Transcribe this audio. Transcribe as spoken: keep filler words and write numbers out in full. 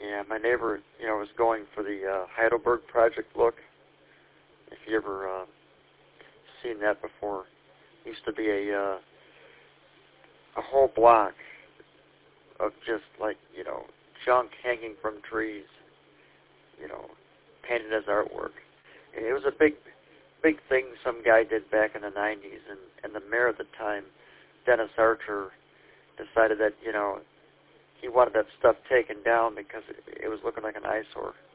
Yeah, my neighbor, you know, was going for the uh, Heidelberg Project look. If you ever uh, seen that before, it used to be a uh, a whole block of just like, you know, junk hanging from trees, you know, painted as artwork. And it was a big, big thing some guy did back in the nineties, and, and the mayor at the time, Dennis Archer, decided that, you know, he wanted that stuff taken down because it, it was looking like an eyesore.